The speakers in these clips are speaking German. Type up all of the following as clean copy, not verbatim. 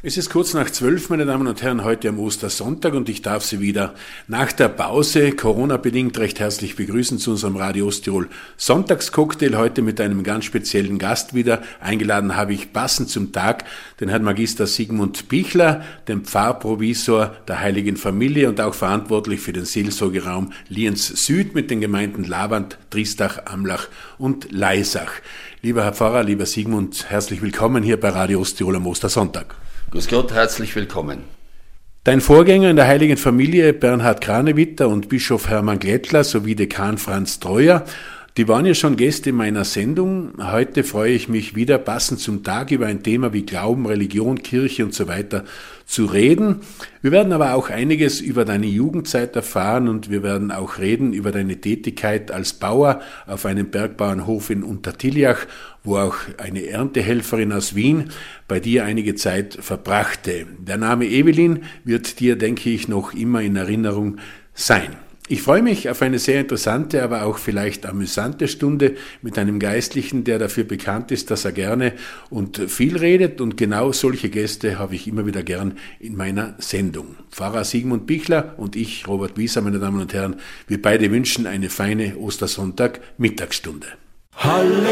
Es ist kurz nach 12, meine Damen und Herren, heute am Ostersonntag und ich darf Sie wieder nach der Pause, Corona-bedingt, recht herzlich begrüßen zu unserem Radio Osttirol Sonntagscocktail. Heute mit einem ganz speziellen Gast wieder. Eingeladen habe ich passend zum Tag den Herrn Magister Sigmund Pichler, den Pfarrprovisor der Heiligen Familie und auch verantwortlich für den Seelsorgeraum Lienz Süd mit den Gemeinden Lavant, Triestach, Amlach und Laisach. Lieber Herr Pfarrer, lieber Sigmund, herzlich willkommen hier bei Radio Osttirol am Ostersonntag. Grüß Gott, herzlich willkommen. Dein Vorgänger in der Heiligen Familie, Bernhard Kranewitter und Bischof Hermann Glättler sowie Dekan Franz Treuer, die waren ja schon Gäste meiner Sendung. Heute freue ich mich wieder, passend zum Tag, über ein Thema wie Glauben, Religion, Kirche und so weiter zu reden. Wir werden aber auch einiges über deine Jugendzeit erfahren und wir werden auch reden über deine Tätigkeit als Bauer auf einem Bergbauernhof in Untertiljach, wo auch eine Erntehelferin aus Wien bei dir einige Zeit verbrachte. Der Name Evelyn wird dir, denke ich, noch immer in Erinnerung sein. Ich freue mich auf eine sehr interessante, aber auch vielleicht amüsante Stunde mit einem Geistlichen, der dafür bekannt ist, dass er gerne und viel redet, und genau solche Gäste habe ich immer wieder gern in meiner Sendung. Pfarrer Sigmund Pichler und ich, Robert Wieser, meine Damen und Herren, wir beide wünschen eine feine Ostersonntag-Mittagsstunde. Halleluja,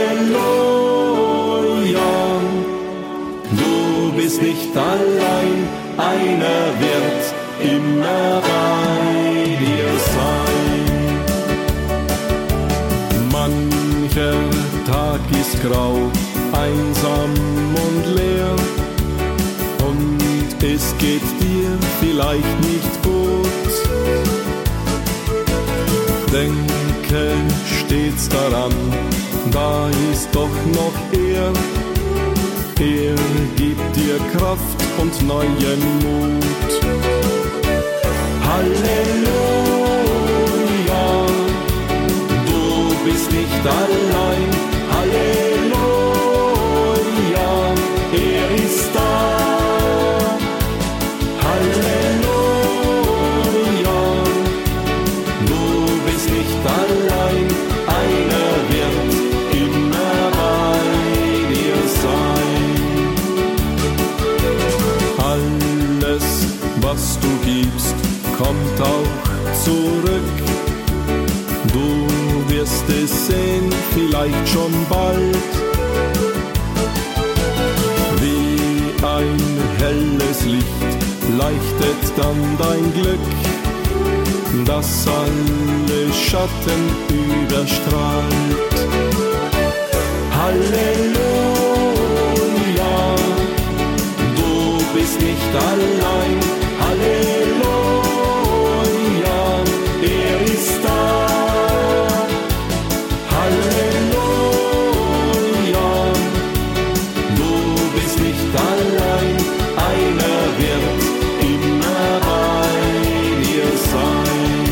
du bist nicht allein, einer wird immer bei dir sein. Mancher Tag ist grau, einsam und leer, und es geht dir vielleicht nicht gut. Denke stets daran, da ist doch noch er gibt dir Kraft und neuen Mut. Halleluja, du bist nicht allein. Halleluja, er ist da. Halleluja, du bist nicht allein. Einer wird immer bei dir sein. Alles, was du gibst, kommt auch zurück. Du wirst es sehen, vielleicht schon bald. Wie ein helles Licht leuchtet dann dein Glück, das alle Schatten überstrahlt. Halleluja, du bist nicht allein. Halleluja, er ist da. Halleluja, du bist nicht allein. Einer wird immer bei dir sein.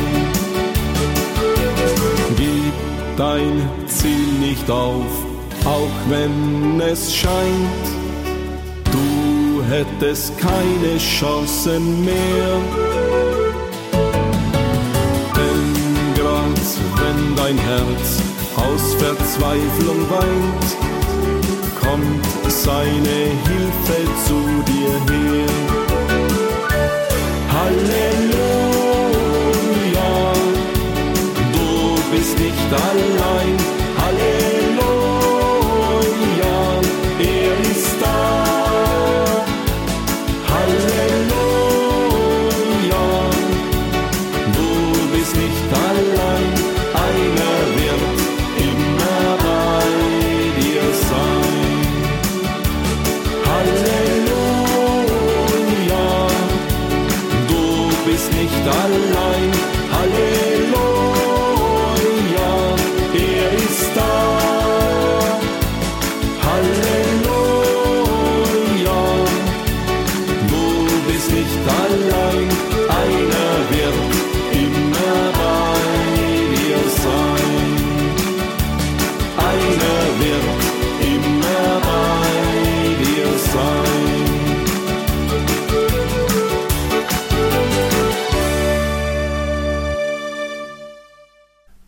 Gib dein Ziel nicht auf, auch wenn es scheint, du hättest keine Chancen mehr. Denn grad wenn dein Herz aus Verzweiflung weint, kommt seine Hilfe zu dir her. Halleluja, du bist nicht allein. Halleluja, er ist da. Halleluja, du bist nicht allein, einer wird immer bei dir sein. Halleluja,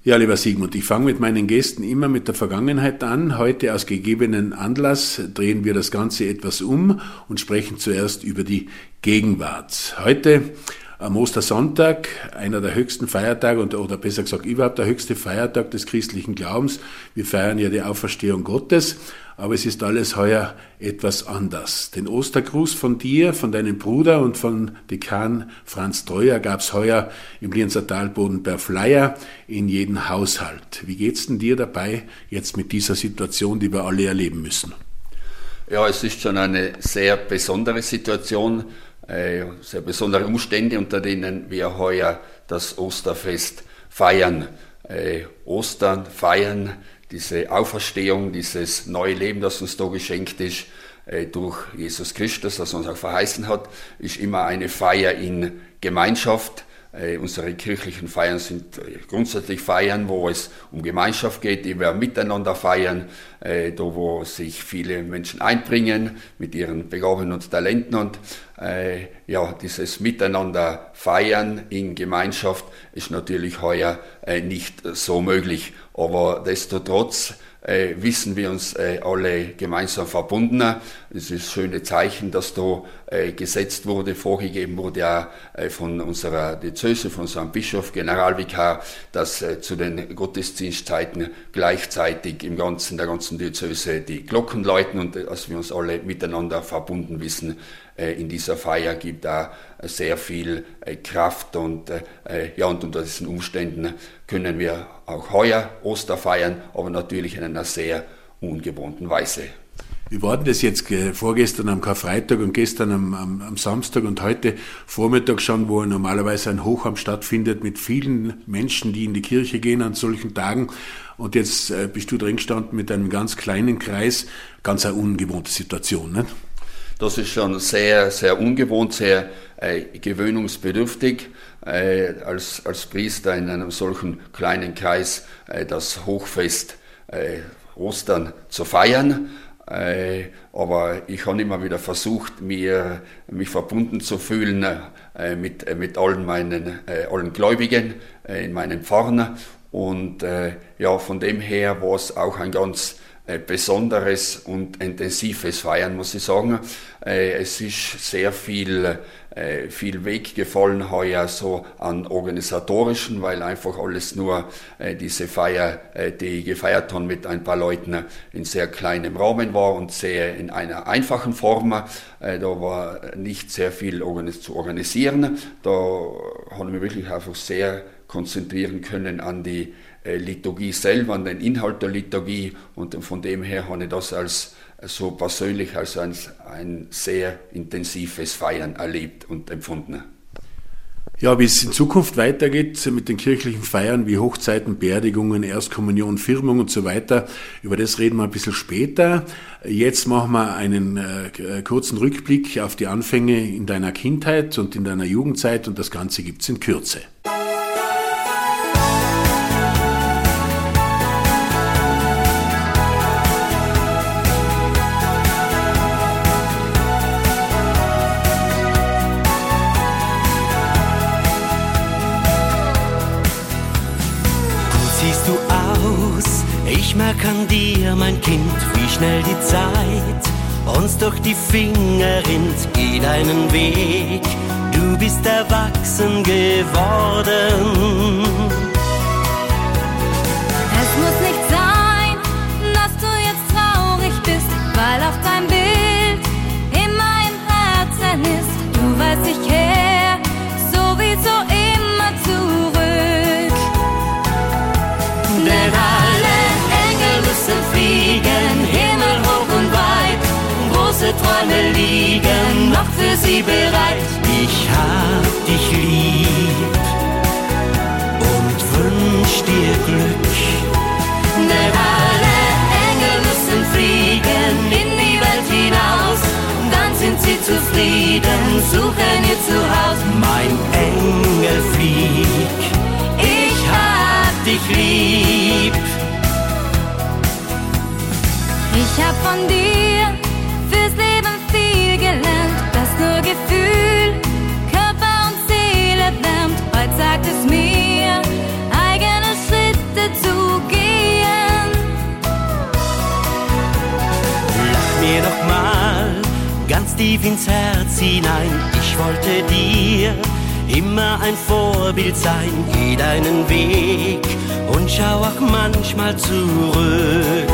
Ja, lieber Sigmund, ich fange mit meinen Gästen immer mit der Vergangenheit an. Heute aus gegebenen Anlass drehen wir das Ganze etwas um und sprechen zuerst über die Gegenwart. Heute am Ostersonntag, einer der höchsten Feiertage oder besser gesagt überhaupt der höchste Feiertag des christlichen Glaubens. Wir feiern ja die Auferstehung Gottes, aber es ist alles heuer etwas anders. Den Ostergruß von dir, von deinem Bruder und von Dekan Franz Treuer gab's heuer im Lienzer Talboden per Flyer in jeden Haushalt. Wie geht's denn dir dabei jetzt mit dieser Situation, die wir alle erleben müssen? Ja, es ist schon eine sehr besondere Situation, sehr besondere Umstände, unter denen wir heuer das Osterfest feiern. Ostern feiern, diese Auferstehung, dieses neue Leben, das uns da geschenkt ist durch Jesus Christus, das uns auch verheißen hat, ist immer eine Feier in Gemeinschaft. Unsere kirchlichen Feiern sind grundsätzlich Feiern, wo es um Gemeinschaft geht, die wir miteinander feiern, da wo sich viele Menschen einbringen mit ihren Begabungen und Talenten und dieses Miteinander feiern in Gemeinschaft ist natürlich heuer nicht so möglich, aber destotrotz wissen wir uns alle gemeinsam verbunden. Es ist das schöne Zeichen, dass da gesetzt wurde, vorgegeben wurde ja von unserer Diözese, von unserem Bischof, Generalvikar, dass zu den Gottesdienstzeiten gleichzeitig der ganzen Diözese die Glocken läuten und dass wir uns alle miteinander verbunden wissen. In dieser Feier gibt da sehr viel Kraft und unter diesen Umständen können wir auch heuer Oster feiern, aber natürlich in einer sehr ungewohnten Weise. Wie war denn das jetzt vorgestern am Karfreitag und gestern am Samstag und heute Vormittag schon, wo normalerweise ein Hochamt stattfindet mit vielen Menschen, die in die Kirche gehen an solchen Tagen und jetzt bist du drin gestanden mit einem ganz kleinen Kreis, ganz eine ungewohnte Situation, nicht? Das ist schon sehr, sehr ungewohnt, sehr gewöhnungsbedürftig, als Priester in einem solchen kleinen Kreis das Hochfest Ostern zu feiern. Aber ich habe immer wieder versucht, mich verbunden zu fühlen mit allen Gläubigen in meinen Pfarren. Und von dem her war es auch ein ganz besonderes und intensives Feiern, muss ich sagen. Es ist sehr viel Weg gefallen heuer so an organisatorischen, weil einfach alles nur diese Feier, die gefeiert haben mit ein paar Leuten in sehr kleinem Rahmen war und sehr in einer einfachen Form. Da war nicht sehr viel zu organisieren. Da haben wir wirklich einfach sehr konzentrieren können an die Liturgie selber, an den Inhalt der Liturgie und von dem her habe ich das als ein sehr intensives Feiern erlebt und empfunden. Ja, wie es in Zukunft weitergeht mit den kirchlichen Feiern wie Hochzeiten, Beerdigungen, Erstkommunion, Firmung und so weiter, über das reden wir ein bisschen später. Jetzt machen wir einen kurzen Rückblick auf die Anfänge in deiner Kindheit und in deiner Jugendzeit und das Ganze gibt's in Kürze. Ich merk an dir, mein Kind, wie schnell die Zeit uns durch die Finger rinnt. Geh deinen Weg, du bist erwachsen geworden. Es muss nicht sein, dass du jetzt traurig bist, weil auf dein Bild immer im Herzen ist. Du weißt, ich kehr sowieso immer zurück. Denn fliegen, Himmel hoch und weit, große Träume liegen noch für sie bereit. Ich hab dich lieb und wünsch dir Glück. Denn alle Engel müssen fliegen in die Welt hinaus, dann sind sie zufrieden, suchen ihr Zuhause. Mein Engel flieg, ich hab dich lieb. Ich hab von dir fürs Leben viel gelernt, dass nur Gefühl Körper und Seele wärmt. Heute sagt es mir, eigene Schritte hinein. Ich wollte dir immer ein Vorbild sein. Geh deinen Weg und schau auch manchmal zurück.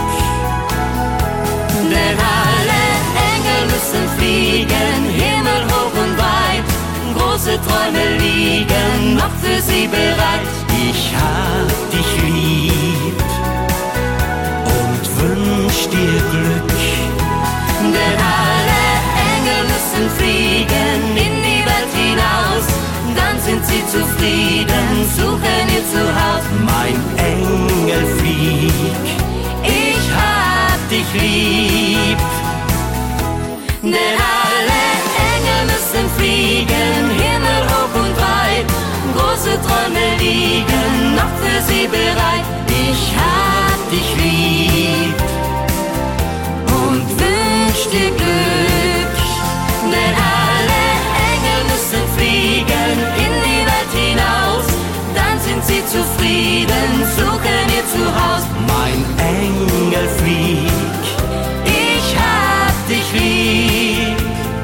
Denn alle Engel müssen fliegen, Himmel hoch und weit. Große Träume liegen noch für sie bereit. Ich hab dich lieb und wünsch dir Glück. Denn alle Engel müssen fliegen in die Welt hinaus. Dann sind sie zufrieden, suchen ihr Zuhause. Mein Engel flieg, ich hab dich lieb. Denn alle Engel müssen fliegen, Himmel hoch und weit. Große Träume liegen noch für sie bereit. Ich hab dich lieb und wünsch dir Glück. Denn alle Engel müssen fliegen in die Welt hinaus. Dann sind sie zufrieden, suchen ihr Zuhause. Mein Engel flieg, ich hab dich lieb.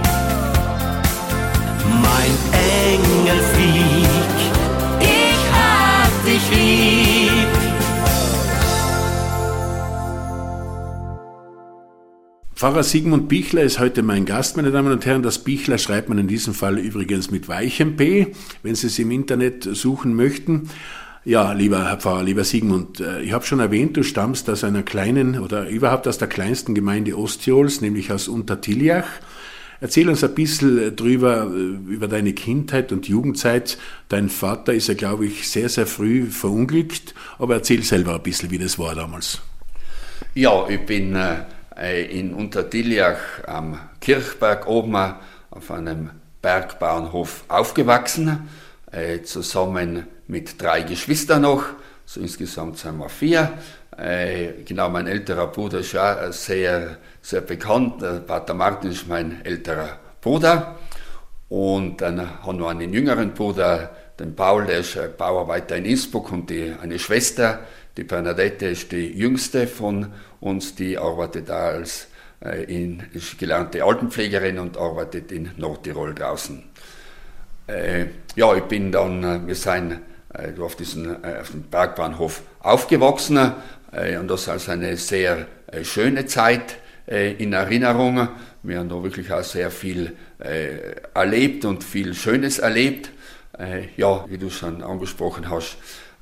Mein Engel flieg, ich hab dich lieb. Pfarrer Sigmund Bichler ist heute mein Gast, meine Damen und Herren. Das Bichler schreibt man in diesem Fall übrigens mit weichem P, wenn Sie es im Internet suchen möchten. Ja, lieber Herr Pfarrer, lieber Sigmund, ich habe schon erwähnt, du stammst aus einer kleinen oder überhaupt aus der kleinsten Gemeinde Osttirols, nämlich aus Untertiljach. Erzähl uns ein bisschen drüber, über deine Kindheit und Jugendzeit. Dein Vater ist ja, glaube ich, sehr, sehr früh verunglückt, aber erzähl selber ein bisschen, wie das war damals. Ja, ich bin in Untertiljach am Kirchberg oben auf einem Bergbauernhof aufgewachsen, zusammen mit 3 Geschwistern noch, so insgesamt sind wir 4. Genau, mein älterer Bruder ist ja sehr, sehr bekannt, Pater Martin ist mein älterer Bruder. Und dann haben wir einen jüngeren Bruder, den Paul, der ist Bauer weiter in Innsbruck, und eine Schwester, die Bernadette, ist die jüngste von uns, die arbeitet da ist gelernte Altenpflegerin und arbeitet in Nordtirol draußen. Ja, ich bin dann, wir sind auf dem Bergbauernhof aufgewachsen, und das ist also eine sehr schöne Zeit in Erinnerung. Wir haben da wirklich auch sehr viel erlebt und viel Schönes erlebt. Ja, wie du schon angesprochen hast,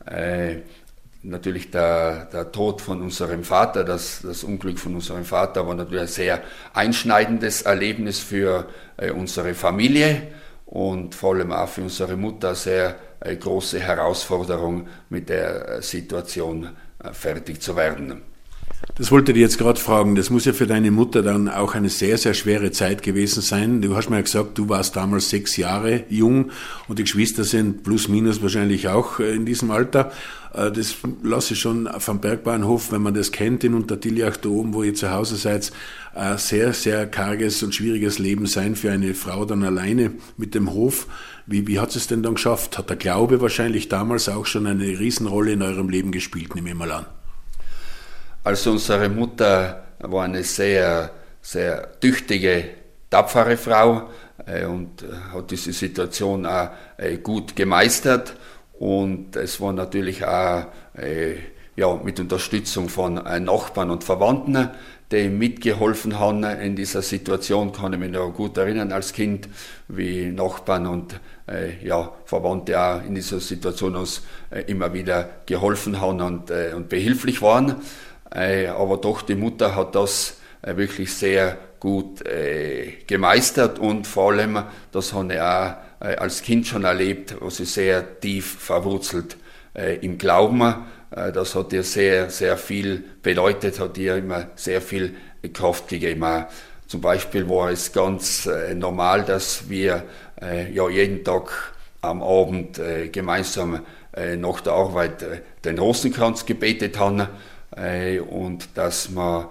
natürlich der Tod von unserem Vater, das Unglück von unserem Vater war natürlich ein sehr einschneidendes Erlebnis für unsere Familie und vor allem auch für unsere Mutter sehr große Herausforderung, mit der Situation fertig zu werden. Das wollte ich jetzt gerade fragen. Das muss ja für deine Mutter dann auch eine sehr, sehr schwere Zeit gewesen sein. Du hast mir ja gesagt, du warst damals 6 Jahre jung und die Geschwister sind plus minus wahrscheinlich auch in diesem Alter. Das lasse ich schon vom Bergbauernhof, wenn man das kennt, in Untertiljach da oben, wo ihr zu Hause seid, ein sehr, sehr karges und schwieriges Leben sein für eine Frau dann alleine mit dem Hof. Wie hat es denn dann geschafft? Hat der Glaube wahrscheinlich damals auch schon eine Riesenrolle in eurem Leben gespielt, nehme ich mal an. Also unsere Mutter war eine sehr, sehr tüchtige, tapfere Frau und hat diese Situation auch gut gemeistert. Und es war natürlich auch mit Unterstützung von Nachbarn und Verwandten, die mitgeholfen haben in dieser Situation. Kann ich mich noch gut erinnern als Kind, wie Nachbarn und Verwandte auch in dieser Situation uns immer wieder geholfen haben und behilflich waren. Aber doch, die Mutter hat das wirklich sehr gut gemeistert, und vor allem, das habe ich auch als Kind schon erlebt, was sie sehr tief verwurzelt im Glauben. Das hat ihr sehr, sehr viel bedeutet, hat ihr immer sehr viel Kraft gegeben. Zum Beispiel war es ganz normal, dass wir jeden Tag am Abend gemeinsam nach der Arbeit den Rosenkranz gebetet haben. Und dass man,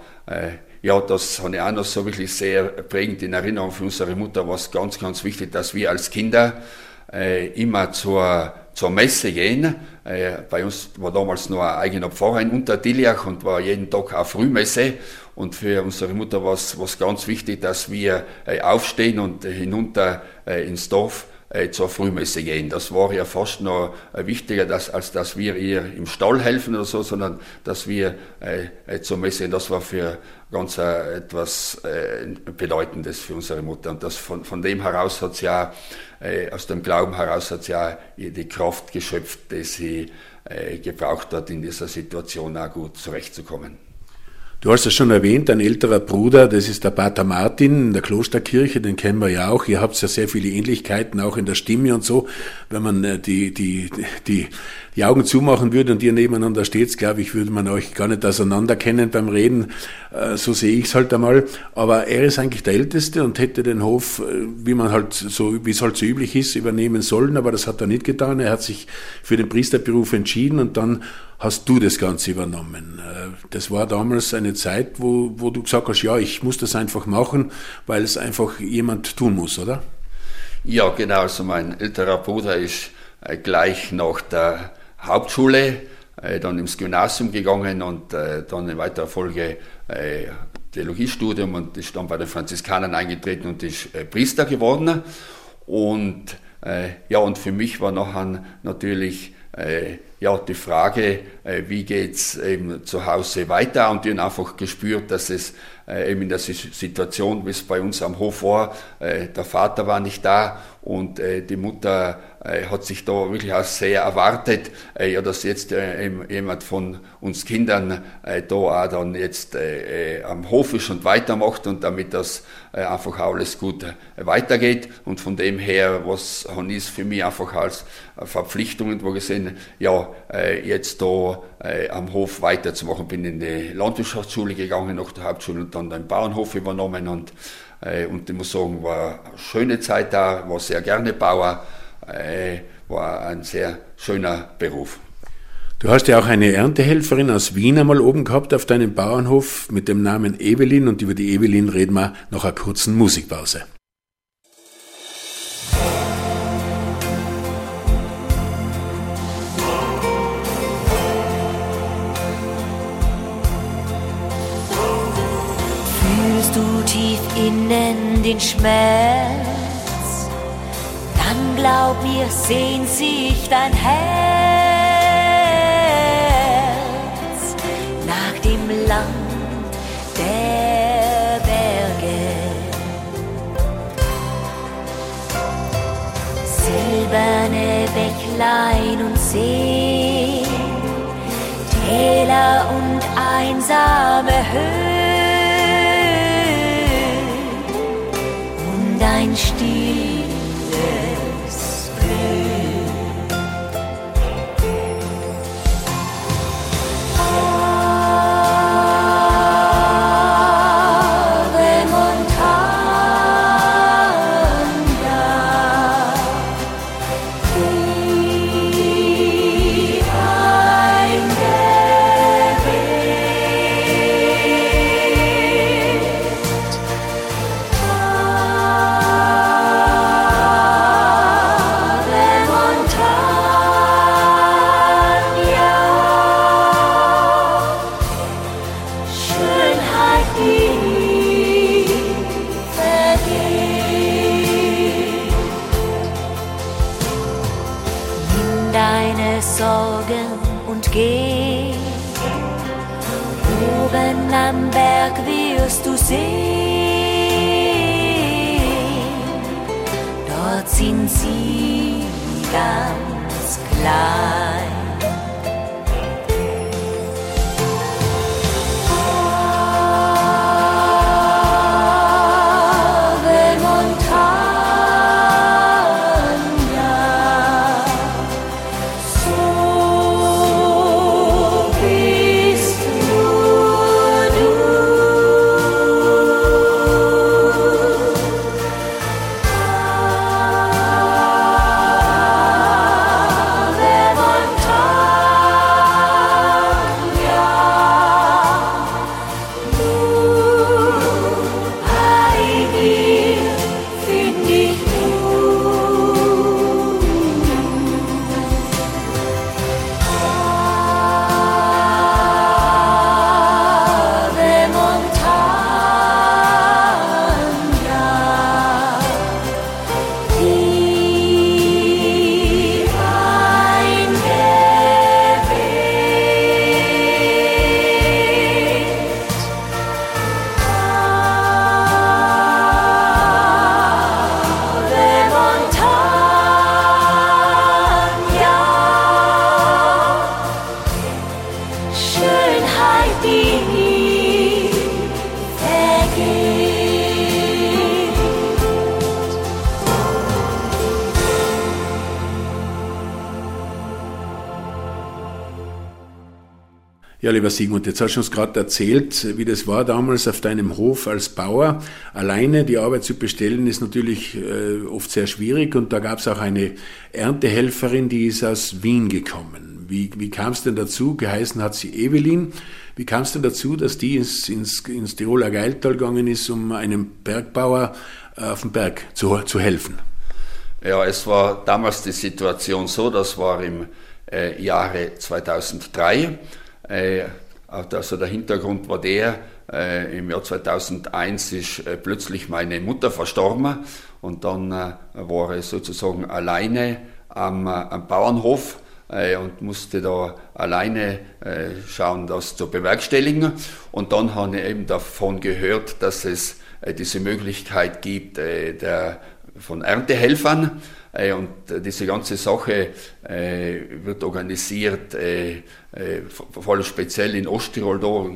das habe ich auch noch so wirklich sehr prägend in Erinnerung für unsere Mutter, war es ganz, ganz wichtig, dass wir als Kinder immer zur Messe gehen. Bei uns war damals noch ein eigener Pfarrer in Untertiljach und war jeden Tag eine Frühmesse. Und für unsere Mutter war es ganz wichtig, dass wir aufstehen und hinunter ins Dorf zur Frühmesse gehen. Das war ja fast noch wichtiger, als dass wir ihr im Stall helfen oder so, sondern dass wir zur Messe, das war für ganz etwas Bedeutendes für unsere Mutter. Und das von dem heraus hat sie ja, aus dem Glauben heraus hat sie ja die Kraft geschöpft, die sie gebraucht hat, in dieser Situation auch gut zurechtzukommen. Du hast es schon erwähnt, dein älterer Bruder, das ist der Pater Martin in der Klosterkirche, den kennen wir ja auch. Ihr habt ja sehr viele Ähnlichkeiten, auch in der Stimme und so. Wenn man die Augen zumachen würde und ihr nebeneinander steht, glaube ich, würde man euch gar nicht auseinander kennen beim Reden. So sehe ich es halt einmal. Aber er ist eigentlich der Älteste und hätte den Hof, wie es halt so üblich ist, übernehmen sollen. Aber das hat er nicht getan. Er hat sich für den Priesterberuf entschieden und dann hast du das Ganze übernommen. Das war damals eine Zeit, wo du gesagt hast, ja, ich muss das einfach machen, weil es einfach jemand tun muss, oder? Ja, genau. Also mein älterer Bruder ist gleich nach der Hauptschule dann ins Gymnasium gegangen und dann in weiterer Folge Theologiestudium und ist dann bei den Franziskanern eingetreten und ist Priester geworden. Und und für mich war nachher natürlich die Frage, wie geht's eben zu Hause weiter, und ich habe einfach gespürt, dass es eben in der Situation, wie es bei uns am Hof war, der Vater war nicht da und die Mutter hat sich da wirklich auch sehr erwartet, dass jetzt jemand von uns Kindern da auch dann jetzt am Hof ist und weitermacht, und damit das einfach alles gut weitergeht. Und von dem her, was habe ich für mich einfach als Verpflichtung irgendwo gesehen, jetzt da am Hof weiterzumachen. Bin in die Landwirtschaftsschule gegangen, nach der Hauptschule, und dann den Bauernhof übernommen, und ich muss sagen, war eine schöne Zeit da, war sehr gerne Bauer, war ein sehr schöner Beruf. Du hast ja auch eine Erntehelferin aus Wien einmal oben gehabt auf deinem Bauernhof mit dem Namen Evelyn, und über die Evelyn reden wir nach einer kurzen Musikpause. Fühlst du tief innen den Schmerz? Dann glaub mir, sehnt sich dein Herz nach dem Land der Berge. Silberne Bächlein und Seen, Täler und einsame Höhen und ein stilles Blühen. Ave Montagna, die ein Gebet. Ave Montagna, Schönheit, die vergeht. Nimm deine Sorgen und geh, oben am Berg wirst du sehen, dort sind sie ganz klein. Ave Montagna, so bist nur du. Ave Montagna, Ja, lieber Sigmund, jetzt hast du uns gerade erzählt, wie das war damals auf deinem Hof als Bauer. Alleine die Arbeit zu bestellen ist natürlich oft sehr schwierig und da gab es auch eine Erntehelferin, die ist aus Wien gekommen. Wie kam es denn dazu? Geheißen hat sie Evelyn. Wie kam es denn dazu, dass die ins Tiroler Geiltal gegangen ist, um einem Bergbauer auf dem Berg zu helfen? Ja, es war damals die Situation so, das war im Jahre 2003. Also der Hintergrund war der, im Jahr 2001 ist plötzlich meine Mutter verstorben und dann war ich sozusagen alleine am Bauernhof und musste da alleine schauen, das zu bewerkstelligen. Und dann habe ich eben davon gehört, dass es diese Möglichkeit gibt von Erntehelfern. Und diese ganze Sache wird organisiert, vor allem speziell in Osttirol,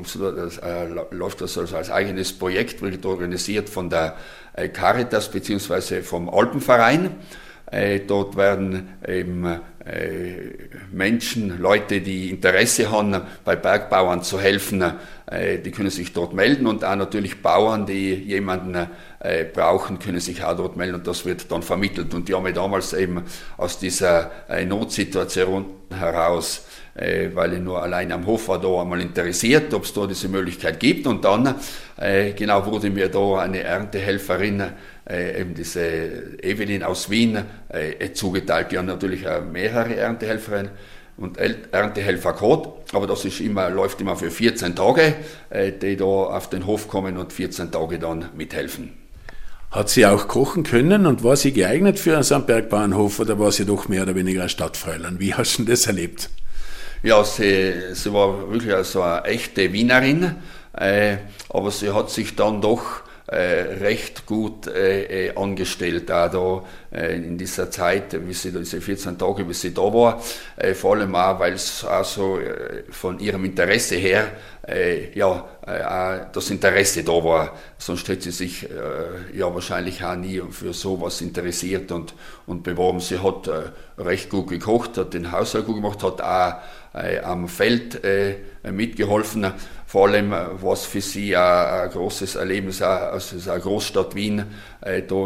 läuft das also als eigenes Projekt, wird organisiert von der Caritas bzw. vom Alpenverein. Dort werden eben Menschen, Leute, die Interesse haben, bei Bergbauern zu helfen, die können sich dort melden und auch natürlich Bauern, die jemanden brauchen, können sich auch dort melden und das wird dann vermittelt. Und die haben mich damals eben aus dieser Notsituation heraus, weil ich nur allein am Hof war, da einmal interessiert, ob es da diese Möglichkeit gibt. Und dann genau wurde mir da eine Erntehelferin, eben diese Evelyn aus Wien, zugeteilt. Die haben natürlich auch mehrere Erntehelferinnen und Erntehelfer gehabt, aber das läuft immer für 14 Tage, die da auf den Hof kommen und 14 Tage dann mithelfen. Hat sie auch kochen können und war sie geeignet für so einen Bergbauernhof oder war sie doch mehr oder weniger ein Stadtfräulein? Wie hast du denn das erlebt? Ja, sie war wirklich also eine echte Wienerin, aber sie hat sich dann doch recht gut angestellt, auch da in dieser Zeit, diese 14 Tage, bis sie da war, vor allem auch, weil es auch so von ihrem Interesse her, das Interesse da war, sonst hätte sie sich wahrscheinlich auch nie für sowas interessiert und beworben. Sie hat recht gut gekocht, hat den Haushalt gut gemacht, hat auch am Feld mitgeholfen. Vor allem war es für sie ein großes Erlebnis, also eine Großstadt Wien, da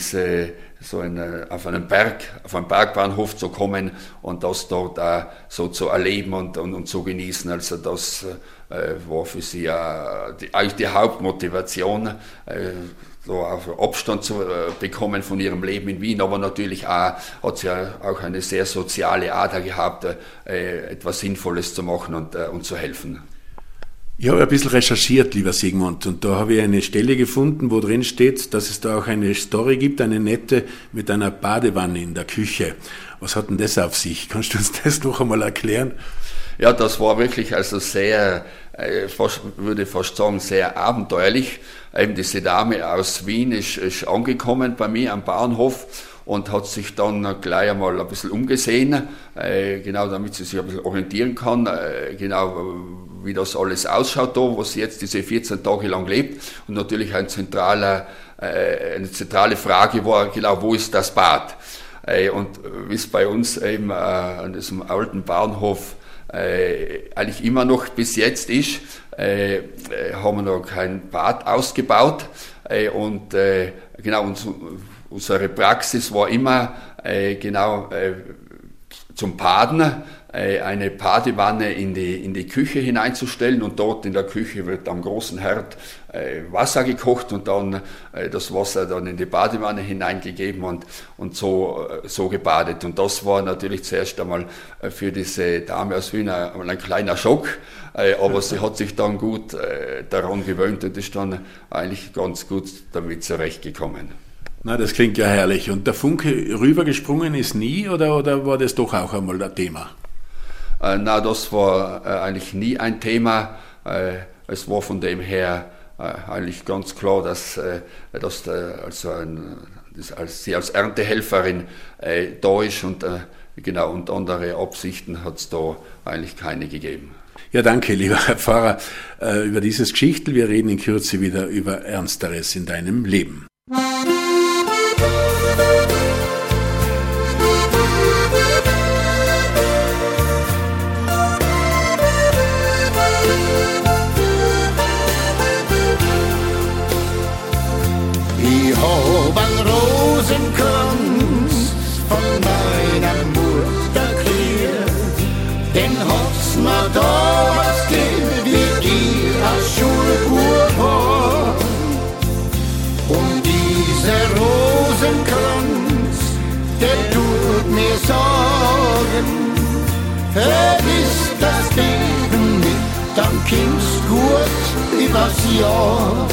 auf einen Bergbahnhof zu kommen und das dort auch so zu erleben und zu genießen. Also das war für sie eigentlich die Hauptmotivation, so auf Abstand zu bekommen von ihrem Leben in Wien, aber natürlich hat sie auch eine sehr soziale Ader gehabt, etwas Sinnvolles zu machen und zu helfen. Ich habe ein bisschen recherchiert, lieber Sigmund, und da habe ich eine Stelle gefunden, wo drin steht, dass es da auch eine Story gibt, eine nette, mit einer Badewanne in der Küche. Was hat denn das auf sich? Kannst du uns das noch einmal erklären? Ja, das war wirklich also sehr, würde fast sagen, sehr abenteuerlich. Eben diese Dame aus Wien ist angekommen bei mir am Bauernhof und hat sich dann gleich einmal ein bisschen umgesehen, genau damit sie sich ein bisschen orientieren kann, genau wie das alles ausschaut da, wo sie jetzt diese 14 Tage lang lebt. Und natürlich eine zentrale Frage war, genau, wo ist das Bad? Und wie es bei uns eben an diesem alten Bauernhof eigentlich immer noch bis jetzt ist, haben wir noch kein Bad ausgebaut. Unsere Praxis war immer zum Baden eine Badewanne in die Küche hineinzustellen und dort in der Küche wird am großen Herd Wasser gekocht und dann das Wasser dann in die Badewanne hineingegeben und so gebadet. Und das war natürlich zuerst einmal für diese Dame aus Wien ein kleiner Schock, aber sie hat sich dann gut daran gewöhnt und ist dann eigentlich ganz gut damit zurechtgekommen. Na, das klingt ja herrlich. Und der Funke rübergesprungen ist nie oder war das doch auch einmal ein Thema? Das war eigentlich nie ein Thema. Es war von dem her eigentlich ganz klar, dass sie als Erntehelferin da ist und andere Absichten hat es da eigentlich keine gegeben. Ja, danke, lieber Herr Pfarrer, über dieses Geschichtel. Wir reden in Kürze wieder über Ernsteres in deinem Leben. von meiner Mutter gehört. Den hat's mir damals gegeben, wie ich als Schulbub war. Und dieser Rosenkranz, der tut mir Sorgen. Vergiss das Leben nicht, dann kommt's gut übers Jahr.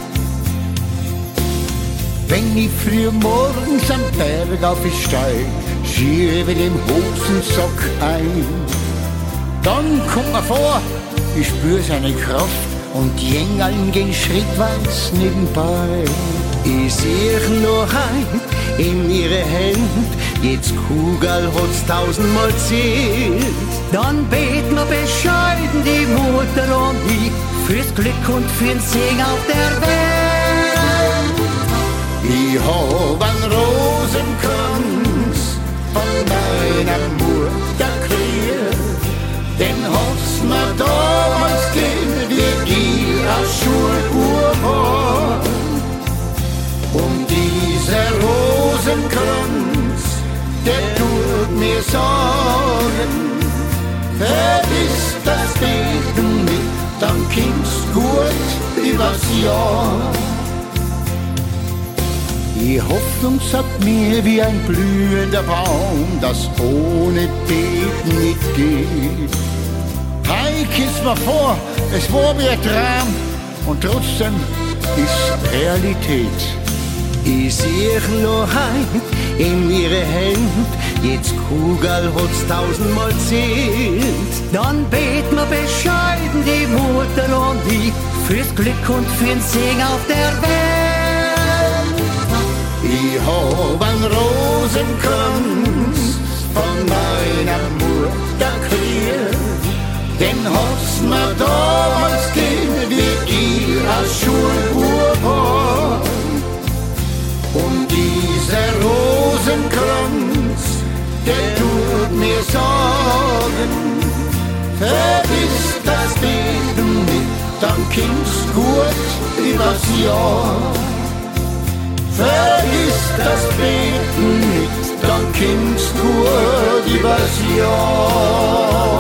Wenn ich früh morgens am Berg auf ich steig, schiebe den Hosensack ein. Dann kommt mir vor, ich spür seine Kraft und die Engeln gehen schrittweise nebenbei. Ich seh noch ein in ihre Hände, jetzt Kugel hat's 1000-mal zählt. Dann beten wir bescheiden die Mutter und ich fürs Glück und für'n Segen auf der Welt. Ich hab einen Rosenkranz von meiner Mutter gekriegt. Den hat's mir damals gegeben, wie ich als Schulbub war. Und dieser Rosenkranz, der tut mir Sorgen. Vergiss das Beten nicht, dann kommt's gut übers Jahr. Die Hoffnung sagt mir wie ein blühender Baum, das ohne Beten nicht geht. Heik ist mir vor, es war wie ein Traum und trotzdem ist Realität. Ich seh noch ein in ihre Hände, jetzt Kugel hat's 1000-mal zählt. Dann beten wir bescheiden die Mutter und ich fürs Glück und für'n Segen auf der Welt. Ich hab einen Rosenkranz von meiner Mutter gekriegt. Den hat's mir damals gegeben, wie ich als Schulbub war. Und dieser Rosenkranz, der tut mir Sorgen. Vergiss das Beten nicht, dann kommt's gut übers Jahr. Vergiss das Beten nicht, dann kommt's gut übers Jahr.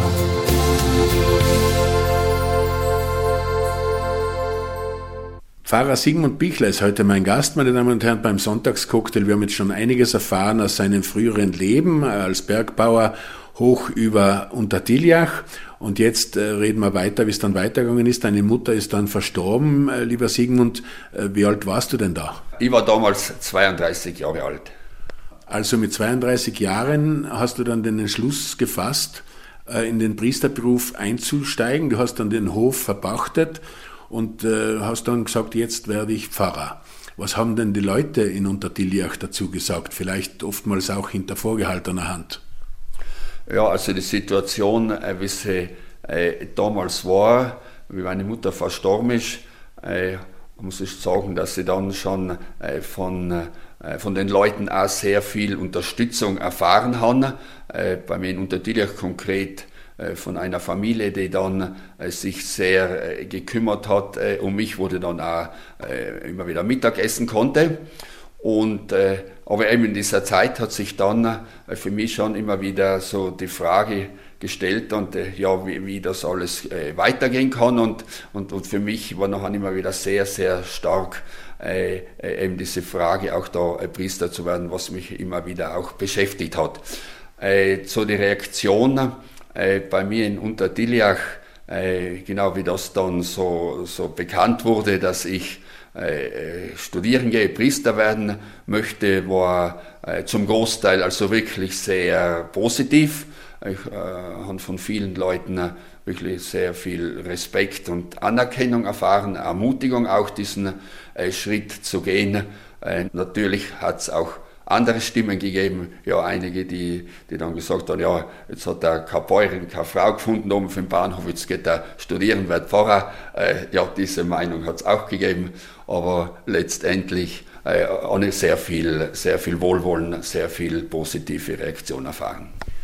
Pfarrer Sigmund Bichler ist heute mein Gast, meine Damen und Herren, beim Sonntagscocktail. Wir haben jetzt schon einiges erfahren aus seinem früheren Leben als Bergbauer hoch über Untertiljach. Und jetzt reden wir weiter, wie es dann weitergegangen ist. Deine Mutter ist dann verstorben, lieber Sigmund. Wie alt warst du denn da? Ich war damals 32 Jahre alt. Also mit 32 Jahren hast du dann den Entschluss gefasst, in den Priesterberuf einzusteigen. Du hast dann den Hof verpachtet und hast dann gesagt, jetzt werde ich Pfarrer. Was haben denn die Leute in Untertiljach dazu gesagt? Vielleicht oftmals auch hinter vorgehaltener Hand. Ja, also die Situation, wie sie damals war, wie meine Mutter verstorben ist, muss ich sagen, dass sie dann schon von den Leuten auch sehr viel Unterstützung erfahren haben. Bei mir in Untertiljach konkret von einer Familie, die dann sich sehr gekümmert hat um mich, wo ich dann auch immer wieder Mittag essen konnte. Und, aber eben in dieser Zeit hat sich dann für mich schon immer wieder so die Frage gestellt und ja, wie das alles weitergehen kann. Und für mich war nachher immer wieder sehr, sehr stark eben diese Frage, auch da Priester zu werden, was mich immer wieder auch beschäftigt hat. So die Reaktion bei mir in Untertiljach, genau wie das dann so bekannt wurde, dass ich studieren gehe, Priester werden möchte, war zum Großteil also wirklich sehr positiv. Ich habe von vielen Leuten wirklich sehr viel Respekt und Anerkennung erfahren, Ermutigung auch diesen Schritt zu gehen. Natürlich hat es auch andere Stimmen gegeben, ja einige, die dann gesagt haben, ja jetzt hat er keine Bäuerin, keine Frau gefunden oben für den Bahnhof, jetzt geht er studieren, wird Pfarrer. Ja, diese Meinung hat es auch gegeben, aber letztendlich habe ich sehr viel Wohlwollen, sehr viel positive Reaktion erfahren.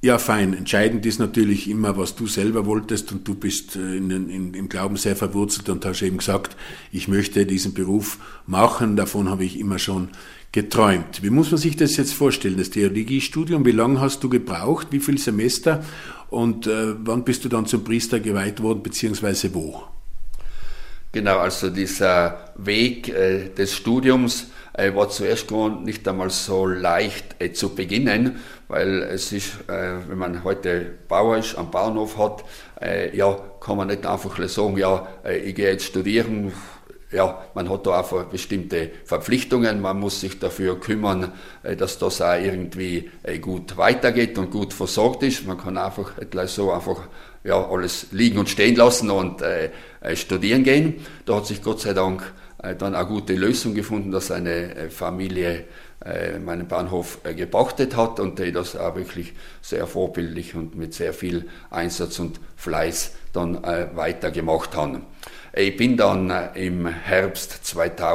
Ja, fein. Entscheidend ist natürlich immer, was du selber wolltest, und du bist im Glauben sehr verwurzelt und hast eben gesagt, ich möchte diesen Beruf machen, davon habe ich immer schon geträumt. Wie muss man sich das jetzt vorstellen, das Theologiestudium? Wie lange hast du gebraucht? Wie viele Semester? Und wann bist du dann zum Priester geweiht worden, beziehungsweise wo? Genau, also dieser Weg des Studiums war zuerst gar nicht einmal so leicht zu beginnen, weil es ist, wenn man heute Bauer ist, am Bauernhof hat, kann man nicht einfach sagen, ich gehe jetzt studieren. Ja, man hat da einfach bestimmte Verpflichtungen, man muss sich dafür kümmern, dass das auch irgendwie gut weitergeht und gut versorgt ist. Man kann einfach alles liegen und stehen lassen und studieren gehen. Da hat sich Gott sei Dank dann eine gute Lösung gefunden, dass eine Familie meinen Bahnhof gepachtet hat und die das auch wirklich sehr vorbildlich und mit sehr viel Einsatz und Fleiß dann weitergemacht haben. Ich bin dann im Herbst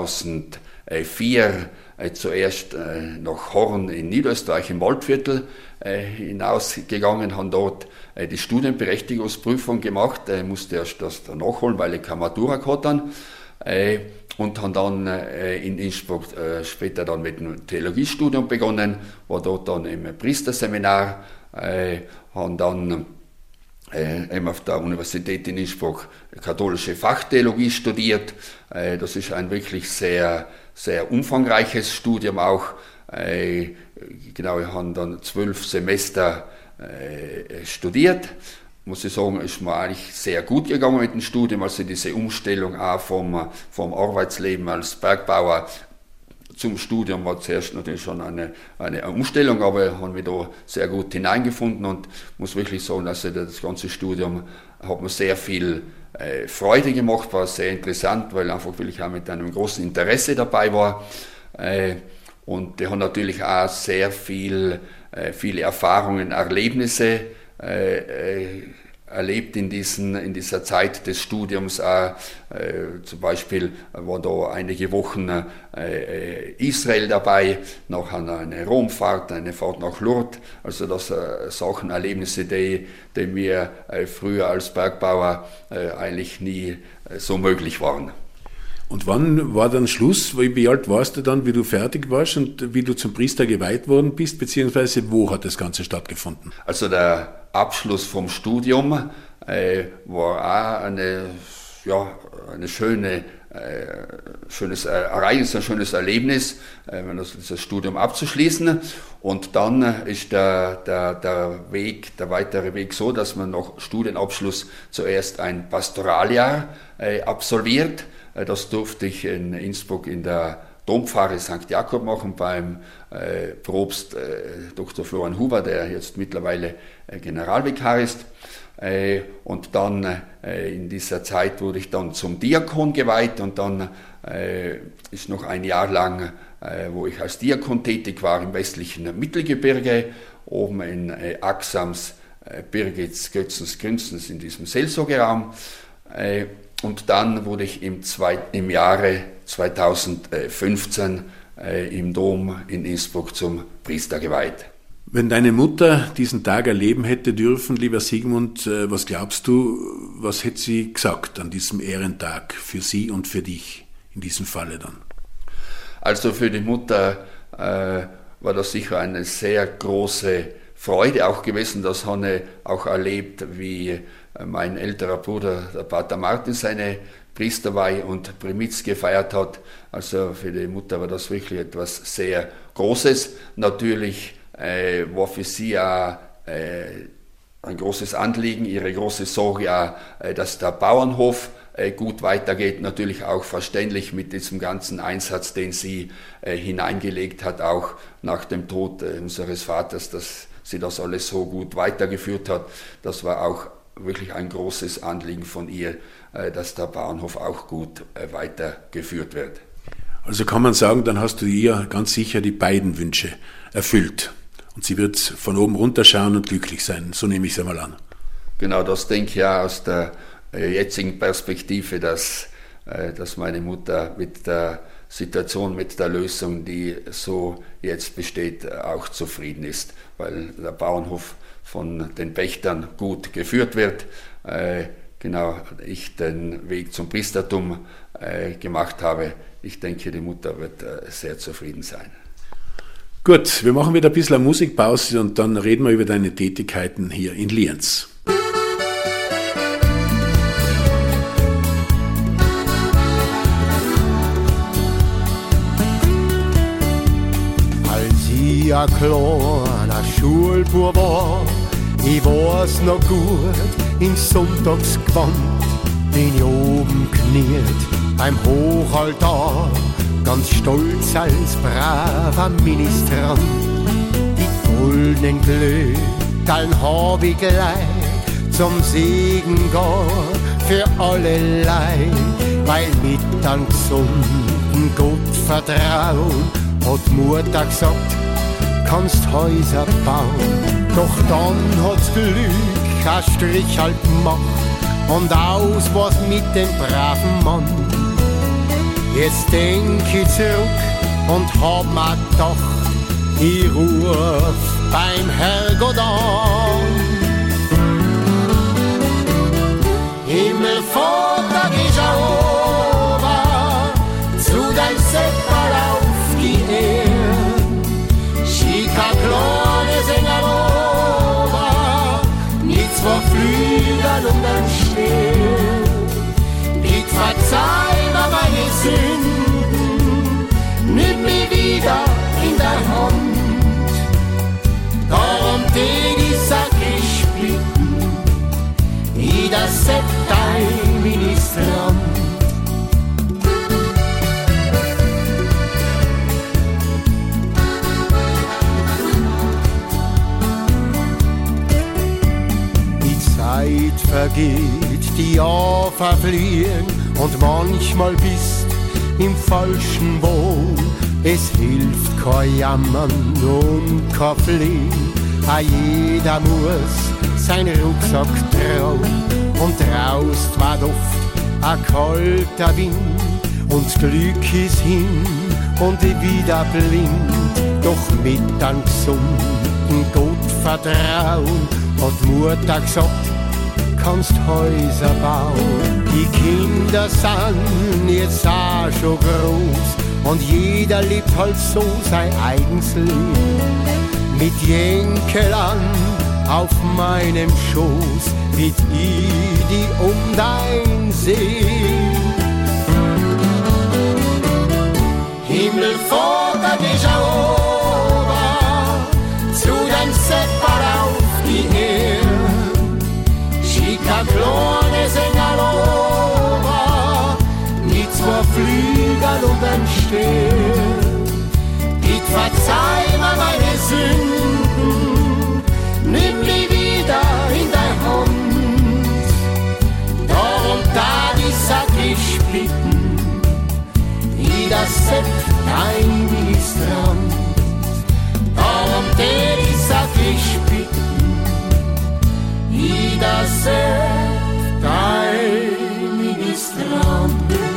2004 zuerst nach Horn in Niederösterreich im Waldviertel hinausgegangen, habe dort die Studienberechtigungsprüfung gemacht, musste erst das nachholen, weil ich keine Matura gehabt habe. Und habe dann in Innsbruck später dann mit dem Theologiestudium begonnen, war dort dann im Priesterseminar, habe dann eben auf der Universität in Innsbruck katholische Fachtheologie studiert. Das ist ein wirklich sehr, sehr umfangreiches Studium auch. Ich habe dann 12 Semester studiert. Muss ich sagen, ist mir eigentlich sehr gut gegangen mit dem Studium, also diese Umstellung auch vom Arbeitsleben als Bergbauer zum Studium war zuerst natürlich schon eine Umstellung, aber ich habe mich da sehr gut hineingefunden und muss wirklich sagen, also das ganze Studium hat mir sehr viel Freude gemacht, war sehr interessant, weil einfach wirklich auch mit einem großen Interesse dabei war. Und ich habe natürlich auch sehr viele Erfahrungen, Erlebnisse erlebt in dieser Zeit des Studiums. Zum Beispiel war da einige Wochen Israel dabei, nachher eine Romfahrt, eine Fahrt nach Lourdes. Also das Sachen, Erlebnisse, die mir früher als Bergbauer eigentlich nie so möglich waren. Und wann war dann Schluss? Wie alt warst du dann, wie du fertig warst und wie du zum Priester geweiht worden bist, beziehungsweise wo hat das Ganze stattgefunden? Also der Abschluss vom Studium war auch eine schönes Ereignis, ein schönes Erlebnis, das Studium abzuschließen. Und dann ist der weitere Weg so, dass man nach Studienabschluss zuerst ein Pastoraljahr absolviert. Das durfte ich in Innsbruck in der Dompfarre St. Jakob machen beim Propst Dr. Florian Huber, der jetzt mittlerweile Generalvikar ist. Und dann in dieser Zeit wurde ich dann zum Diakon geweiht und dann ist noch ein Jahr lang, wo ich als Diakon tätig war im westlichen Mittelgebirge, oben in Axams, Birgitz, Götzens, Grünzens in diesem Seelsorgeraum. Und dann wurde ich im Jahre 2015 im Dom in Innsbruck zum Priester geweiht. Wenn deine Mutter diesen Tag erleben hätte dürfen, lieber Sigmund, was glaubst du, was hätte sie gesagt an diesem Ehrentag für sie und für dich in diesem Falle dann? Also für die Mutter war das sicher eine sehr große Freude auch gewesen. Das habe ich auch erlebt, wie mein älterer Bruder, der Pater Martin, seine Priesterweihe und Primiz gefeiert hat. Also für die Mutter war das wirklich etwas sehr Großes. Natürlich war für sie auch ein großes Anliegen, ihre große Sorge auch, dass der Bauernhof gut weitergeht. Natürlich auch verständlich mit diesem ganzen Einsatz, den sie hineingelegt hat, auch nach dem Tod unseres Vaters, dass sie das alles so gut weitergeführt hat. Das war auch wirklich ein großes Anliegen von ihr, dass der Bauernhof auch gut weitergeführt wird. Also kann man sagen, dann hast du ihr ganz sicher die beiden Wünsche erfüllt. Und sie wird von oben runterschauen und glücklich sein. So nehme ich es einmal an. Genau, das denke ich auch aus der jetzigen Perspektive, dass meine Mutter mit der Situation, mit der Lösung, die so jetzt besteht, auch zufrieden ist, weil der Bauernhof von den Pächtern gut geführt wird. Ich den Weg zum Priestertum gemacht habe. Ich denke, die Mutter wird sehr zufrieden sein. Gut, wir machen wieder ein bisschen eine Musikpause und dann reden wir über deine Tätigkeiten hier in Lienz. Als ich ein kleiner Schulbub war, ich weiß noch gut, im Sonntagsgewand bin ich oben kniet beim Hochaltar, ganz stolz als braver Ministrant. Die goldenen Glöckchen hab ich gleich zum Segen gar für alle Leid, weil mit einem gesunden Gottvertrauen hat Mutter gesagt, kannst Häuser bauen. Doch dann hat's Glück ein Strich halt gemacht und aus was mit dem braven Mann. Jetzt denk ich zurück und hab mir gedacht, ich ruf beim Herrgott an. Himmelvater, geh schau over, zu dein Seppal auf die Erde. Schick a kleine Sänger mit zwei Flügeln und ein Stern. Bitte verzeih mir meine Sünden, nimm mich wieder in der Hand. Darum den ich sag ich bitten, jeder Sepp dein Ministrant. Zeit vergeht, die Jahre verfliehen und manchmal bist im falschen Wohl. Es hilft kein Jammern und kein Flehen, jeder muss sein Rucksack trauen. Und draußen war oft ein kalter Wind und das Glück ist hin und wieder blind. Doch mit einem gesunden Gottvertrauen hat Mutter gesagt, kannst Häuser bauen. Die Kinder sind jetzt auch schon groß und jeder lebt halt so sein eigenes Leben. Mit Jenkeln auf meinem Schoß bitt ich die um dein Segen. Himmelvater, geh schau over, zu deinem Seppal auf die Erde. Schick a kleine Sängerlober mit zwei Flügeln und ein Stern. Bitte verzeih mir meine Sünden, nimm mich wieder in deine Hand. Darum da ich sag ich bitten, jeder Sepp dein Ministrant. Darum der ich sag ich bitten, jeder Sepp dein Ministrant.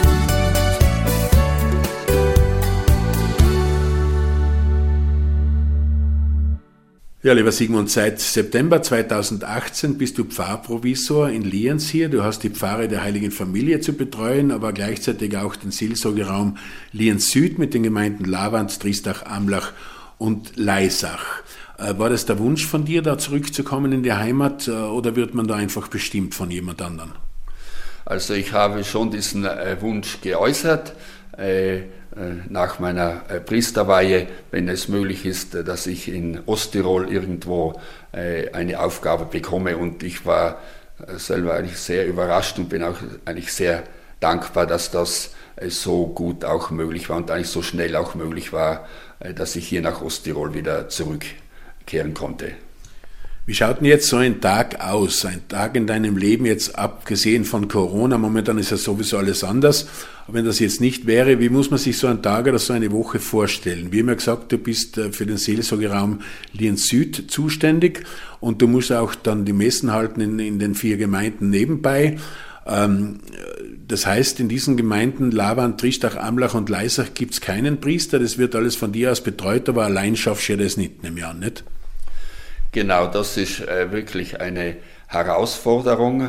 Ja, lieber Sigmund, seit September 2018 bist du Pfarrprovisor in Lienz hier. Du hast die Pfarre der Heiligen Familie zu betreuen, aber gleichzeitig auch den Seelsorgeraum Lienz Süd mit den Gemeinden Lavant, Triestach, Amlach und Laisach. War das der Wunsch von dir, da zurückzukommen in die Heimat, oder wird man da einfach bestimmt von jemand anderem? Also ich habe schon diesen Wunsch geäußert, nach meiner Priesterweihe, wenn es möglich ist, dass ich in Osttirol irgendwo eine Aufgabe bekomme. Und ich war selber eigentlich sehr überrascht und bin auch eigentlich sehr dankbar, dass das so gut auch möglich war und eigentlich so schnell auch möglich war, dass ich hier nach Osttirol wieder zurückkehren konnte. Wie schaut denn jetzt so ein Tag aus? Ein Tag in deinem Leben, jetzt abgesehen von Corona, momentan ist ja sowieso alles anders. Aber wenn das jetzt nicht wäre, wie muss man sich so einen Tag oder so eine Woche vorstellen? Wie immer gesagt, du bist für den Seelsorgeraum Lienz Süd zuständig und du musst auch dann die Messen halten in den 4 Gemeinden nebenbei. Das heißt, in diesen Gemeinden Lavern, Triestach, Amlach und Leisach gibt's keinen Priester, das wird alles von dir aus betreut, aber allein schaffst du ja das nicht, nehme ich an, nicht? Genau, das ist wirklich eine Herausforderung,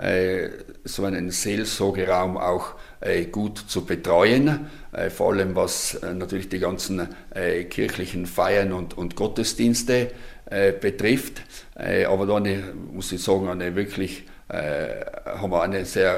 so einen Seelsorgeraum auch gut zu betreuen, vor allem was natürlich die ganzen kirchlichen Feiern und Gottesdienste betrifft. Aber da muss ich sagen, haben wir eine sehr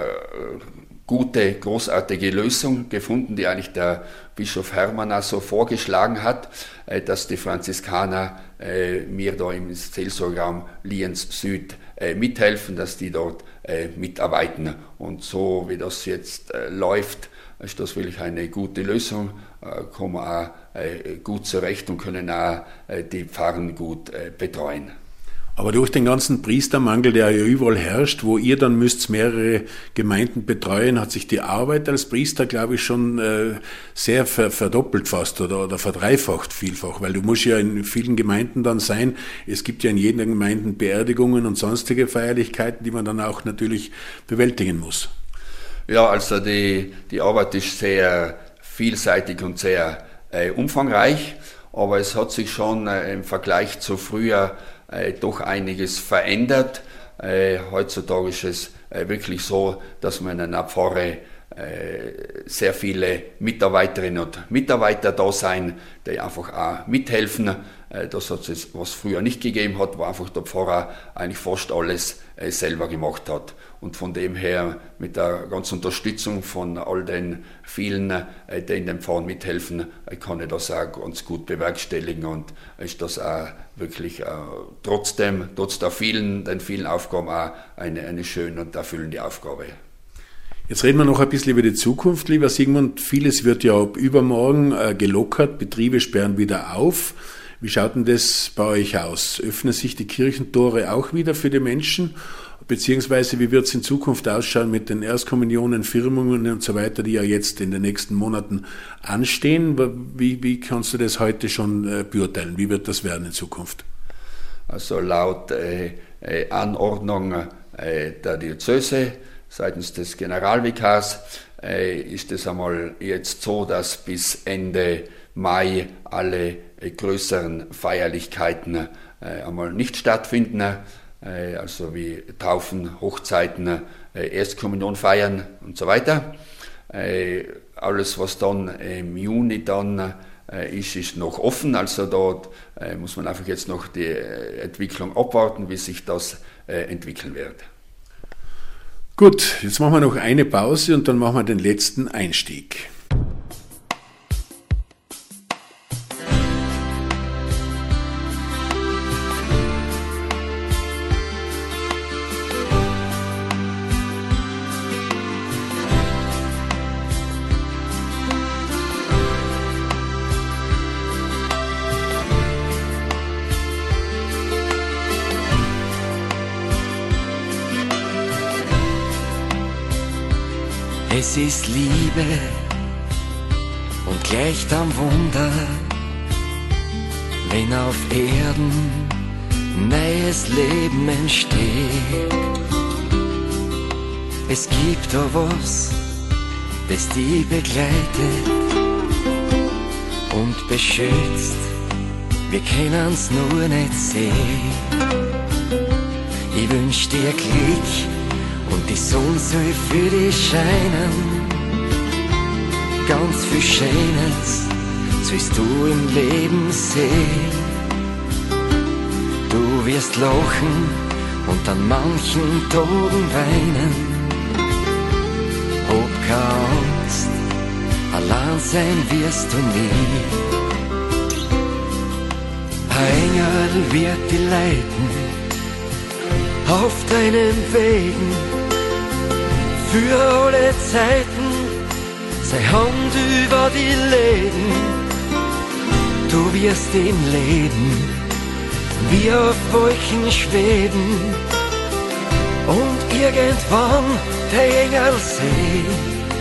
gute, großartige Lösung gefunden, die eigentlich der Bischof Hermann auch so vorgeschlagen hat, dass die Franziskaner mir da im Seelsorgeraum Lienz Süd mithelfen, dass die dort mitarbeiten. Und so wie das jetzt läuft, ist das wirklich eine gute Lösung, kommen auch gut zurecht und können auch die Pfarren gut betreuen. Aber durch den ganzen Priestermangel, der ja überall herrscht, wo ihr dann müsst mehrere Gemeinden betreuen, hat sich die Arbeit als Priester, glaube ich, schon sehr verdoppelt fast oder verdreifacht vielfach, weil du musst ja in vielen Gemeinden dann sein. Es gibt ja in jeder Gemeinde Beerdigungen und sonstige Feierlichkeiten, die man dann auch natürlich bewältigen muss. Ja, also die Arbeit ist sehr vielseitig und sehr umfangreich, aber es hat sich schon im Vergleich zu früher doch einiges verändert. Heutzutage ist es wirklich so, dass man in einer Pfarre sehr viele Mitarbeiterinnen und Mitarbeiter da sein, die einfach auch mithelfen. Das hat es, was früher nicht gegeben hat, wo einfach der Pfarrer eigentlich fast alles selber gemacht hat. Und von dem her, mit der ganzen Unterstützung von all den vielen, die in den Pfarren mithelfen, kann ich das auch ganz gut bewerkstelligen und ist das auch wirklich trotz der vielen Aufgaben auch eine schöne und erfüllende Aufgabe. Jetzt reden wir noch ein bisschen über die Zukunft, lieber Sigmund. Vieles wird ja ab übermorgen gelockert, Betriebe sperren wieder auf. Wie schaut denn das bei euch aus? Öffnen sich die Kirchentore auch wieder für die Menschen? Beziehungsweise wie wird es in Zukunft ausschauen mit den Erstkommunionen, Firmungen und so weiter, die ja jetzt in den nächsten Monaten anstehen? Wie kannst du das heute schon beurteilen? Wie wird das werden in Zukunft? Also laut Anordnung der Diözese seitens des Generalvikars ist es einmal jetzt so, dass bis Ende Mai alle größeren Feierlichkeiten einmal nicht stattfinden, also wie Taufen, Hochzeiten, Erstkommunion feiern und so weiter. Alles, was dann im Juni dann ist noch offen, also dort muss man einfach jetzt noch die Entwicklung abwarten, wie sich das entwickeln wird. Gut, jetzt machen wir noch eine Pause und dann machen wir den letzten Einstieg. Es ist Liebe und gleicht am Wunder, wenn auf Erden neues Leben entsteht. Es gibt da was, das die begleitet und beschützt, wir können's nur nicht sehen. Ich wünsch dir Glück und die Sonne soll für dich scheinen. Ganz viel Schönes sollst du im Leben sehen. Du wirst lachen und an manchen Tagen weinen. Hab keine Angst, allein sein wirst du nie. Ein Engel wird dich leiten auf deinen Wegen. Für alle Zeiten sei Hand über die legen. Du wirst im Leben wie auf Wolken schweben und irgendwann der Engel sehen.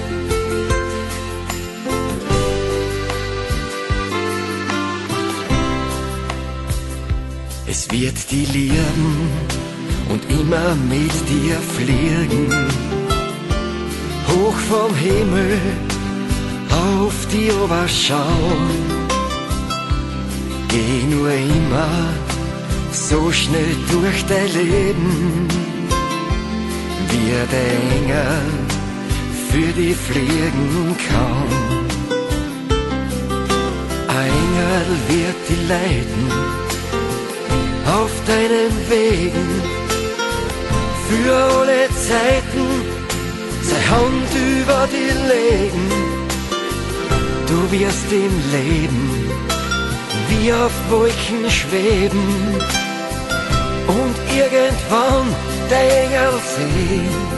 Es wird die lieben und immer mit dir fliegen. hoch vom Himmel auf die Oberschau. Geh nur immer so schnell durch dein Leben, wie der Engel für die fliegen kann. Ein Engel wird dich leiten auf deinen Wegen, für alle Zeiten seine Hand über dir legen. Du wirst im Leben wie auf Wolken schweben und irgendwann der Engel sehen.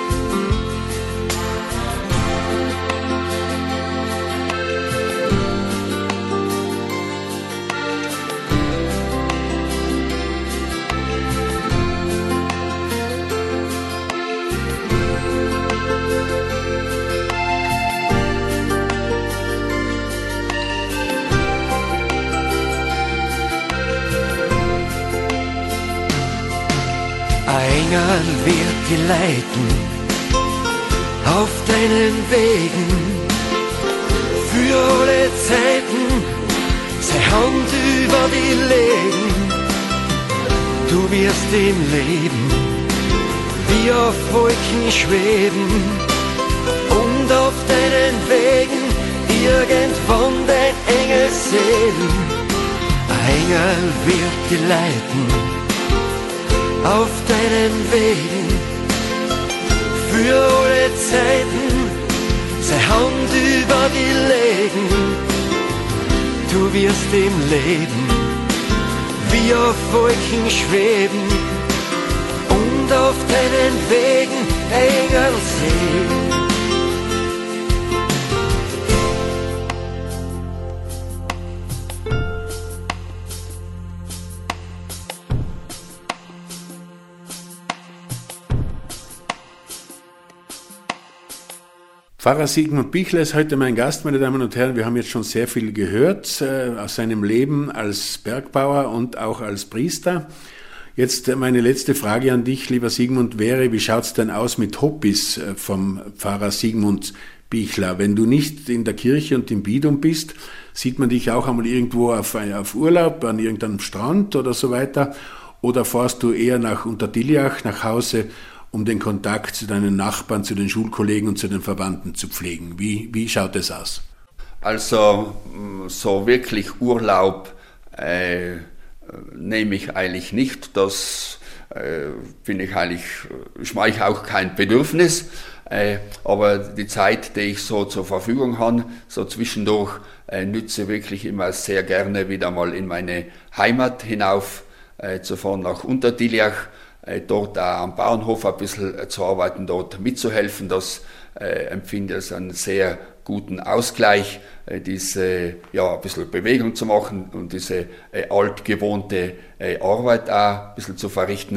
Ein Engel wird dich leiten auf deinen Wegen, für alle Zeiten seine Hand über dich legen. Du wirst im Leben wie auf Wolken schweben und auf deinen Wegen irgendwann dein Engel sehen. Ein Engel wird dich leiten auf deinen Wegen, für alle Zeiten seine Hand über dich legen. Du wirst im Leben wie auf Wolken schweben und auf deinen Wegen Engel sehen. Pfarrer Sigmund Bichler ist heute mein Gast, meine Damen und Herren. Wir haben jetzt schon sehr viel gehört aus seinem Leben als Bergbauer und auch als Priester. Jetzt meine letzte Frage an dich, lieber Sigmund, wäre, wie schaut's denn aus mit Hobbys vom Pfarrer Sigmund Bichler? Wenn du nicht in der Kirche und im Bidum bist, sieht man dich auch einmal irgendwo auf Urlaub, an irgendeinem Strand oder so weiter? Oder fährst du eher nach Unterdiljach nach Hause, um den Kontakt zu deinen Nachbarn, zu den Schulkollegen und zu den Verwandten zu pflegen? Wie schaut es aus? Also so wirklich Urlaub nehme ich eigentlich nicht. Das finde ich eigentlich, ist mir eigentlich auch kein Bedürfnis. Aber die Zeit, die ich so zur Verfügung habe, so zwischendurch, nütze wirklich immer sehr gerne wieder mal in meine Heimat hinauf zu fahren nach Unterdiljach. Dort auch am Bauernhof ein bisschen zu arbeiten, dort mitzuhelfen, das empfinde ich als einen sehr guten Ausgleich, ein bisschen Bewegung zu machen und diese altgewohnte Arbeit auch ein bisschen zu verrichten.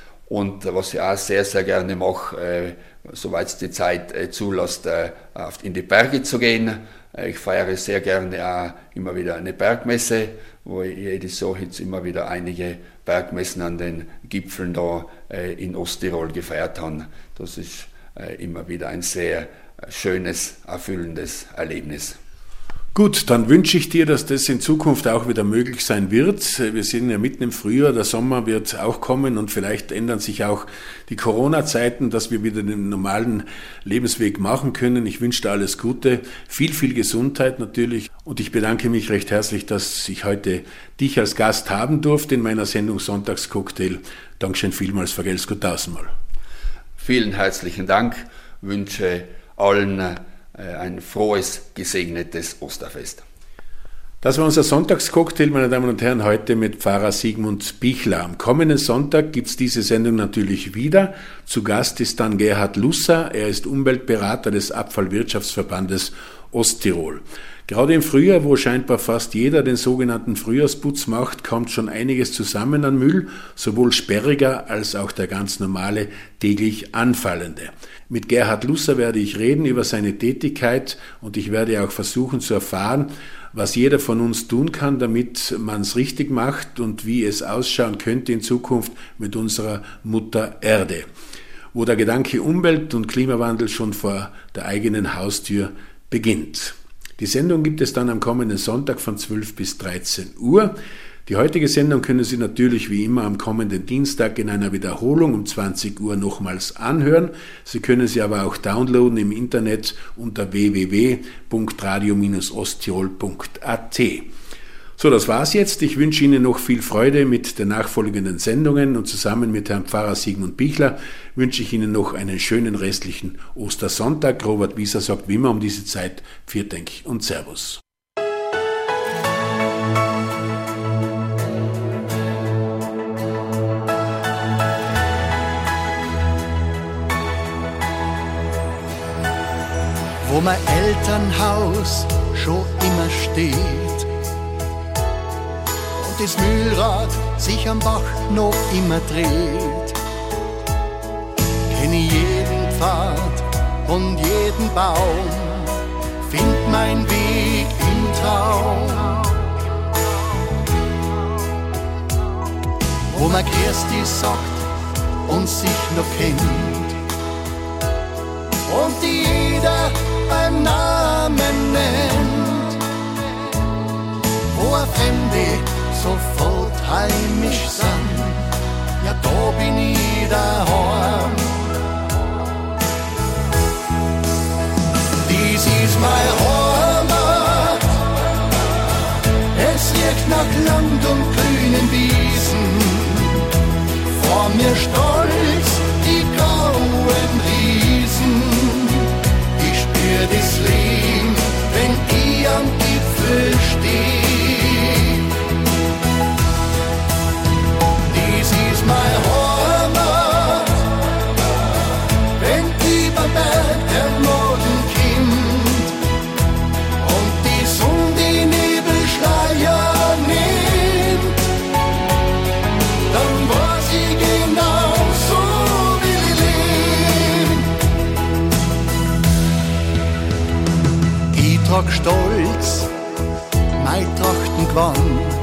Und was ich auch sehr, sehr gerne mache, soweit es die Zeit zulässt, in die Berge zu gehen. Ich feiere sehr gerne auch immer wieder eine Bergmesse, wo ich jedes Jahr jetzt immer wieder einige Bergmessen an den Gipfeln da in Osttirol gefeiert habe. Das ist immer wieder ein sehr schönes, erfüllendes Erlebnis. Gut, dann wünsche ich dir, dass das in Zukunft auch wieder möglich sein wird. Wir sind ja mitten im Frühjahr, der Sommer wird auch kommen und vielleicht ändern sich auch die Corona-Zeiten, dass wir wieder den normalen Lebensweg machen können. Ich wünsche dir alles Gute, viel, viel Gesundheit natürlich und ich bedanke mich recht herzlich, dass ich heute dich als Gast haben durfte in meiner Sendung Sonntagscocktail. Dankeschön vielmals, vergelt's gut tausendmal. Vielen herzlichen Dank, wünsche allen ein frohes, gesegnetes Osterfest. Das war unser Sonntagscocktail, meine Damen und Herren, heute mit Pfarrer Sigmund Bichler. Am kommenden Sonntag gibt's diese Sendung natürlich wieder. Zu Gast ist dann Gerhard Lusser. Er ist Umweltberater des Abfallwirtschaftsverbandes Osttirol. Gerade im Frühjahr, wo scheinbar fast jeder den sogenannten Frühjahrsputz macht, kommt schon einiges zusammen an Müll, sowohl sperriger als auch der ganz normale, täglich anfallende. Mit Gerhard Lusser werde ich reden über seine Tätigkeit und ich werde auch versuchen zu erfahren, was jeder von uns tun kann, damit man es richtig macht und wie es ausschauen könnte in Zukunft mit unserer Mutter Erde. wo der Gedanke Umwelt und Klimawandel schon vor der eigenen Haustür beginnt. Die Sendung gibt es dann am kommenden Sonntag von 12 bis 13 Uhr. Die heutige Sendung können Sie natürlich wie immer am kommenden Dienstag in einer Wiederholung um 20 Uhr nochmals anhören. Sie können sie aber auch downloaden im Internet unter www.radio-osttirol.at. So, das war's jetzt. Ich wünsche Ihnen noch viel Freude mit den nachfolgenden Sendungen und zusammen mit Herrn Pfarrer Sigmund Bichler wünsche ich Ihnen noch einen schönen restlichen Ostersonntag. Robert Wieser sagt wie immer um diese Zeit Viert Denk und Servus. Wo mein Elternhaus schon immer steht und das Mühlrad sich am Bach noch immer dreht, kenn ich jeden Pfad und jeden Baum, find mein Weg im Traum. Wo man Kirsti sagt und sich noch kennt und die jeder beim Namen nennt, wo ein Fremde sofort heimisch sind, ja da bin ich daheim. Dies ist mein Heimat, es riecht nach Land und grünen Wiesen, vor mir stolz die grauen Riesen. Das Leben, wenn ich am Gipfel steh. Dies ist mein Heimat, wenn über Berg der Morgen kommt und die Sonne die Nebelschleier nimmt, dann weiß ich genau, so will ich leben. Ich trag stolz mein Trachtengewand,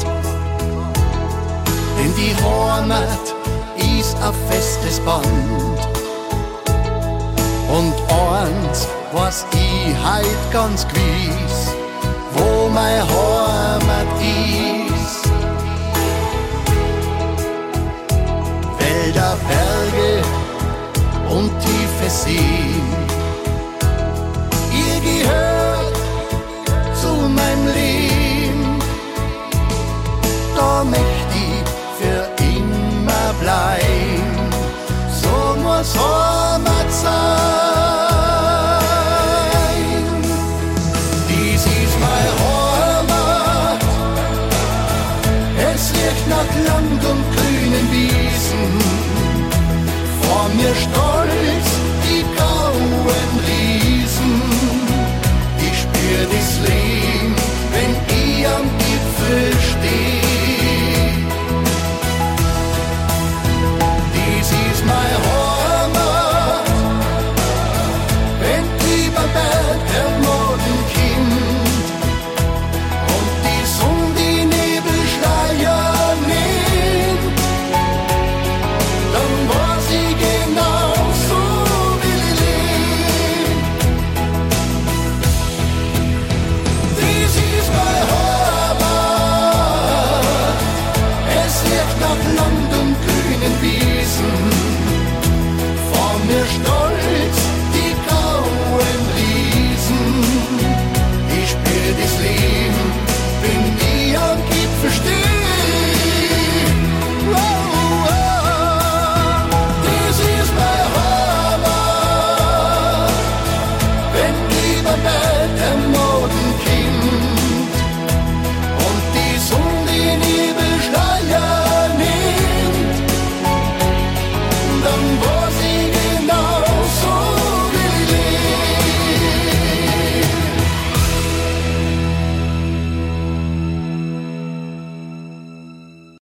denn die Heimat ist ein festes Band. Und eins was ich heut ganz gewiss, wo meine Heimat ist. Wälder, Berge und tiefe Seen, ihr gehört zu meinem Leben. Da möcht ich für immer bleiben, so muss Heimat sein. Dies ist meine Heimat, es riecht nach Land und grünen Wiesen, vor mir stolz